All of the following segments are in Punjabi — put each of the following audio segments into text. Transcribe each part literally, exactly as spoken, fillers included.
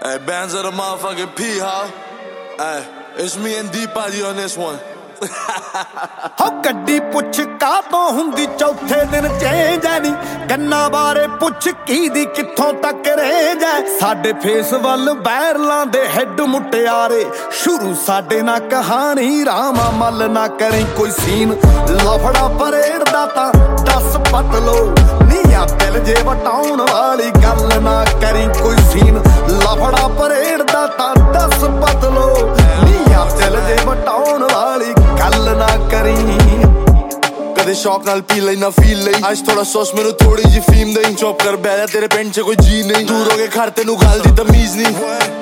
Hey, bands of the motherfucking P, huh? Hey, it's me and Deepa on this one. ਹੋ ਗੱਡੀ ਪੁੱਛ ਕਾਹਤੋਂ ਹੁੰਦੀ ਚੌਥੇ ਦਿਨ ਚੇਂਜ ਐ ਨੀ ਕੰਨਾਂ ਬਾਰੇ ਪੁੱਛ ਕੀ ਦੀ ਕਿੱਥੋਂ ਤੱਕ ਰੇਂਜ ਐ ਸਾਡੇ ਫੇਸ ਵੱਲ ਬੈਰਲਾਂ ਦੇ ਹੈਡ ਮੁਟਿਆਰੇ ਸ਼ੁਰੂ ਸਾਡੇ ਨਾਲ ਕਹਾਣੀ ਰਾਮਾ ਮੱਲ ਨਾ ਕਰੀ ਕੋਈ ਸੀਨ ਲਫੜਾ ਪਰੇਡ ਦਾ ਤਾਂ ਦੱਸ ਪਤ ਲੋ ਨੀਆਂ ਦਿਲ ਜੇ ਵਟਾਉਣ ਵਾਲੀ ਗੱਲ ਨਾ ਕਰੀ ਕੋਈ ਸੀਨ ਲਫੜਾ ਪਰੇਡ ਦਾ ਤਾਂ ਦੱਸ ਪਤ ਲੋ ਨੀਆਂ ਦਿਲ ਜੇ ਵਟਾਉਣ ਵਾਲੀ ਗੱਲ ਨਾ ਕਰੀ ਕਦੇ ਸ਼ੌਕ ਨਾਲ ਪੀ ਲਈ ਨਾ ਫੀਲ ਲਈ ਅੱਜ ਥੋੜਾ ਸੌਸ ਮੈਨੂੰ ਥੋੜੀ ਜੀ ਫੀਮ ਦੇਈ ਚੌਪ ਕਰ ਬੈਠਾ ਤੇਰੇ ਪਿੰਡ 'ਚ ਕੋਈ ਜੀ ਨਹੀਂ ਦੂਰ ਹੋ ਕੇ ਘਰ ਤੈਨੂੰ ਗੱਲ ਦੀ ਤਮੀਜ਼ ਨਹੀਂ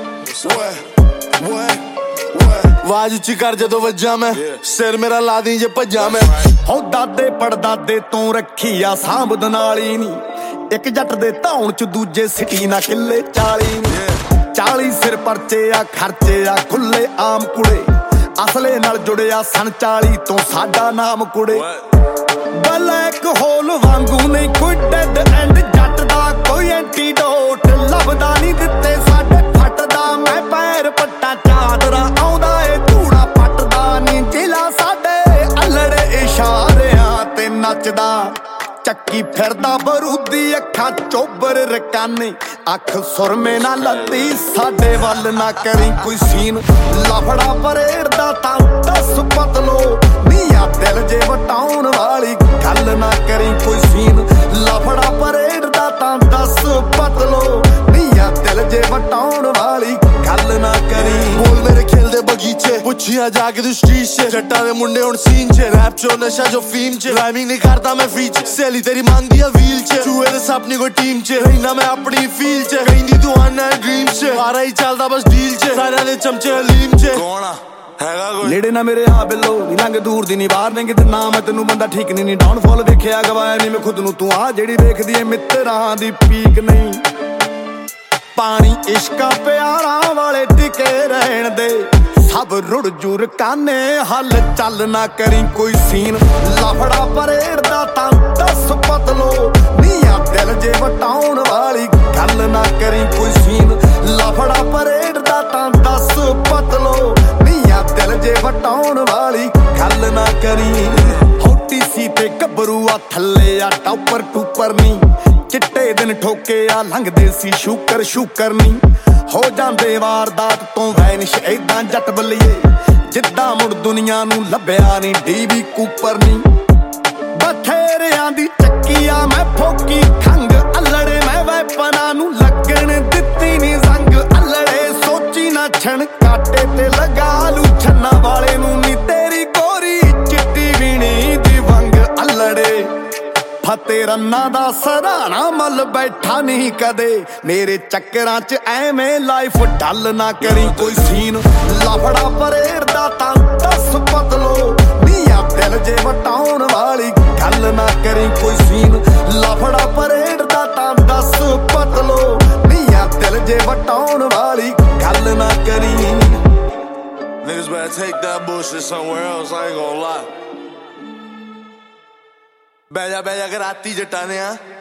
ਆਵਾਜ਼ ਉੱਚੀ ਕਰ ਜਦੋਂ ਵੱਜਾਂ ਮੈਂ ਸਿਰ ਮੇਰਾ ਲਾ ਦੀ ਜੇ ਭੱਜਾਂ ਮੈਂ ਹੋ ਦਾਦੇ ਪੜਦਾਦੇ ਤੋਂ ਰੱਖੀ ਆ ਸਾਂਭਦ ਨਾਲੀ ਨੀ ਇੱਕ ਜੱਟ ਦੇ ਧੌਣ 'ਚ ਦੂਜੇ ਸਿਟੀ ਨਾ ਕਿੱਲੇ ਚਾਲੀ ਨੀ ਚਾਲੀ ਸਿਰ ਪਰਚੇ ਆ ਖਰਚੇ ਆ ਖੁੱਲੇ ਆਮ ਕੁੜੇ ਅਸਲੇ ਨਾਲ ਜੁੜਿਆ ਸਨ ਚਾਲੀ ਤੋਂ ਸਾਡਾ ਨਾਮ ਕੁੜੇ ਬਲੈਕ ਹੋਲ ਵਾਂਗੂ ਨਹੀਂ ਕੋਈ ਡੈਡ ਐਂਡ ਜੱਟ ਦਾ ਕੋਈ ਐਂਟੀਡੋਟ ਲੱਭਦਾ ਨਹੀਂ ਦਿੱਤੇ ਸਾਡੇ ਫੱਟਦਾ ਮੈਂ ਪੈਰ ਪੱਟਾ ਚਾਦਰਾ ਆਉਂਦਾ ਏ ਧੂੜਾ ਪੱਟਦਾ ਨਹੀਂ ਜ਼ਿਲ੍ਹਾ ਸਾਡੇ ਅਲੜੇ ਇਸ਼ਾਰਿਆਂ ਤੇ ਨੱਚਦਾ ਚੱਕੀ ਫਿਰਦਾ ਬਰੂਦੀ ਅੱਖਾਂ ਚੋਬਰ ਰਕਾਨੇ ਅੱਖ ਸੁਰਮੇ ਨਾ ਲੱਤੀ ਸਾਡੇ ਵੱਲ ਨਾ ਕਰੀ ਕੋਈ ਸੀਨ ਲਫੜਾ ਪਰੇਡ ਦਾ ਤਾਂ ਦੱਸ ਪਤਲੋ ਨੀਆਂ ਦਿਲ ਜੇ ਵਟਾਉਣ ਵਾਲੀ ਗੱਲ ਨਾ ਕਰੀ ਕੋਈ ਸੀਨ ਲਫੜਾ ਪਰੇਡ ਦਾ ਤਾਂ ਦੱਸ ਪਤਲੋ ਨੀਆਂ ਦਿਲ ਜੇ ਵਟਾਉਣ ਵਾਲੀ ਗੱਲ ਨਾ ਕਰੀ ਬੋਲ ਮੇਰੇ ਖੇਲਦੇ ਬਗੀਚੇ ਪੁੱਛੀਆਂ ਜਾ ਕੇ ਤੂੰ ਸਟਰੀਟ 'ਚ ਜੱਟਾਂ ਦੇ ਮੁੰਡੇ ਹੁਣ ਸੀਨ 'ਚ ਰੈਪ 'ਚ ਨਸ਼ਾ ਜੋ ਫੀਮ 'ਚ ਰਾਈਮਿੰਗ ਨਹੀਂ ਕਰਦਾ ਮੈਂ ਫ੍ਰੀ 'ਚ ਸਹੇਲੀ ਤੇਰੀ ਮੰਗਦੀ ਆ ਵੀਲ 'ਚ ਚੂਹੇ ਦੇ ਸੱਪ ਨੀ ਕੋਈ ਟੀਮ 'ਚ ਰਹਿਣਾ ਮੈਂ ਆਪਣੀ ਫੀਲ 'ਚ ਕਹਿੰਦੀ ਤੂੰ ਆਣਾ ਡ੍ਰੀਮ 'ਚ ਸਾਰਾ ਹੀ ਚੱਲਦਾ ਬਸ ਡੀਲ 'ਚ ਸਾਰਿਆਂ ਦੇ ਚਮਚੇ ਹਲੀਮ 'ਚ ਕੌਣ ਆ ਹੈਗਾ ਕੋਈ ਨੇੜੇ ਨਾ ਮੇਰੇ ਆ ਬਿੱਲੋ ਨੀ ਲੰਘ ਦੂਰ ਦੀ ਨੀ ਬਾਹਰ ਨੇ ਕਿਤੇ ਨਾ ਮੈਂ ਤੈਨੂੰ ਬੰਦਾ ਠੀਕ ਨਹੀਂ ਨੀ ਡਾਊਨਫਾਲ ਵੇਖਿਆ ਗਵਾਇਆ ਨਹੀਂ ਮੈਂ ਖੁਦ ਨੂੰ ਤੂੰ ਆ ਜਿਹੜੀ ਵੇਖਦੀ ਏ ਮਿੱਤਰਾਂ ਦੀ ਪੀਕ ਨਹੀਂ ਪਾਣੀ ਇਸ਼ਕਾਂ ਪਿਆਰਾਂ ਵਾਲੇ ਟਿਕੇ ਰਹਿਣ ਦੇ ਸਭ ਰੁੜ ਜੁਰ ਕਾਨੇ ਹੱਲ ਚੱਲ ਨਾ ਕਰੀ ਕੋਈ ਸੀਨ ਲਫੜਾ ਪਰੇਡ ਦਾ ਤਾਂ ਦੱਸ ਪਤਲੋ ਨੀਆਂ ਦਿਲ ਜੇ ਵਟਾਉਣ ਵਾਲੀ ਗੱਲ ਨਾ ਕਰੀ ਕੋਈ ਸੀਨ ਲਫੜਾ ਪਰੇਡ ਦਾ ਤਾਂ ਦੱਸ ਪਤਲੋ ਨੀਆਂ ਦਿਲ ਜੇ ਵਟਾਉਣ ਵਾਲੀ ਗੱਲ ਨਾ ਕਰੀ ਹੋਟੀ ਸੀ ਤੇ ਗੱਭਰੂ ਆ ਥੱਲੇ ਆ ਟੌਪਰ ਟੂਪਰ ਨੀ ਚਿੱਟੇ ਦਿਨ ਠੋਕੇ ਆ ਲੰਘਦੇ ਸੀ ਸ਼ੂਕਰ ਸ਼ੂਕਰ ਨੀ ਹੋ ਜਾਂਦੇ ਵਾਰਦਾਤ ਤੋਂ ਵੈਨਿਸ਼ ਏਦਾਂ ਜੱਟ ਬੱਲੀਏ ਜਿੱਦਾਂ ਮੁੜ ਦੁਨੀਆ ਨੂੰ ਲੱਭਿਆ ਨੀ ਡੀਵੀ ਕੂਪਰ ਨੀ ਬਥੇਰਿਆਂ ਦੀ ਚੱਕੀ ਆ ਮੈਂ ਫੋਕੀ ਖੰਗ ਅਲੜੇ ਮੈਂ ਵੈਪਨਾਂ ਨੂੰ ਲੱਗਣ ਦਿੱਤੀ ਨੀ ਜ਼ੰਗ ਅਲੜੇ ਸੋਚੀ ਨਾ ਛਣ ਕਾਟੇ ਤੇ ਲਗਾ ਲੂ ਛੰਨਾ ਵਾਲੇ ਨੂੰ ਨੀ ਤੇਰੀ ਗੋਰੀ ਚਿੱਟੀ ਵੀਣੀ ਦੀ ਵੰਗ ਅਲੜੇ ਫਤੇ ਰੰਨਾਂ ਦਾ ਸਰਾਣਾ ਮੱਲ ਬੈਠਾ ਨਹੀਂ ਕਦੇ ਮੇਰੇ ਚੱਕਰਾਂ 'ਚ ਐਵੇਂ ਲਾਈਫ ਢੱਲ ਨਾ ਕਰੀ ਕੋਈ ਸੀਨ ਲਫੜਾ ਪਰੇਡ ਦਾ ਤਾਂ ਦੱਸ ਪਤਲੋ ਨੀਆਂ ਦਿਲ ਜੇ ਵਟਾਉਣ ਵਾਲੀ ਗੱਲ ਨਾ ਕਰੀ ਕੋਈ ਸੀਨ ਲਫੜਾ ਪਰੇਡ ਦਾ ਤਾਂ ਦੱਸ ਪਤਲੋ ਨੀਆਂ ਦਿਲ ਜੇ ਵਟਾਉਣ ਵਾਲੀ ਗੱਲ ਨਾ ਕਰੀ Niggas better take that bullshit somewhere else, I ain't gonna lie. ਬਹਿ ਜਾ ਬਹਿ ਜਾ ਕੇ ਰਾਤੀ ਜੱਟਾਂ ਨੇ ਆ